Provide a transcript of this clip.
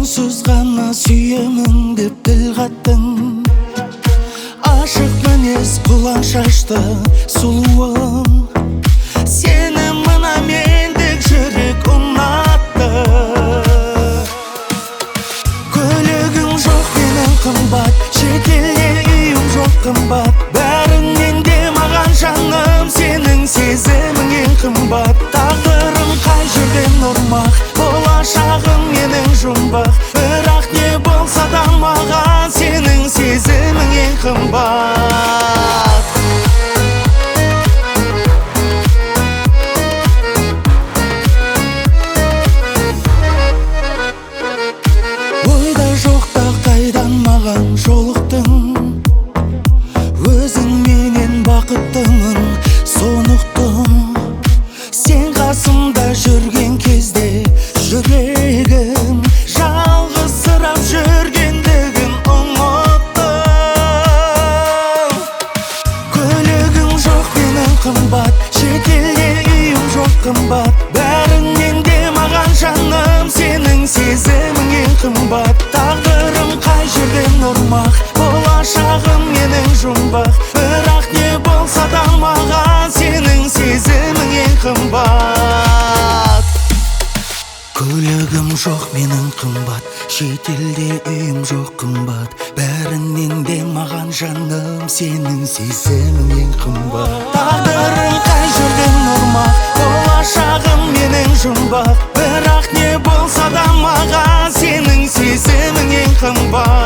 үнсіз ғана сүйемін деп тіл қаттың. Ашық мінез құлан шашты сұлуым, сені мына мендік жүрек ұнатты. Көлігім жоқ менің қымбат, шетелде үйім жоқ қымбат. Бәрінен де маған жаным сенің сезімің ең қымбат. Тағдырым қай жерден ұрмақ, болашағым менің жұмбақ. Бірақ не болса да маған сенің сезімің ең қымбат. Ойда жоқта қайдан маған жолықтың, өзіңменен бақыттымын сонықты. Сен қасымда жүрген кезде жүрегім жалғызсырап жүргендігін ұмытты. Көлігім жоқ менің қымбат, шетелде үйім жоқ қымбат. Бәрінен де маған жаным сенің сезімің ең қымбат. Тағдырым қай жерден ұрмақ, болашағым менің жұмбақ. Бірақ не болса да маған сенің сезімің ең қымбат. Көлігім жоқ менің қымбат, шетелде үйім жоқ қымбат. Бәрінен де маған жаным сенің сезімің ең қымбат. Тағдырым қай жерден ұрмақ, болашағым менің жұмбақ. Бірақ не болса да маған сенің сезімің ең қымбат.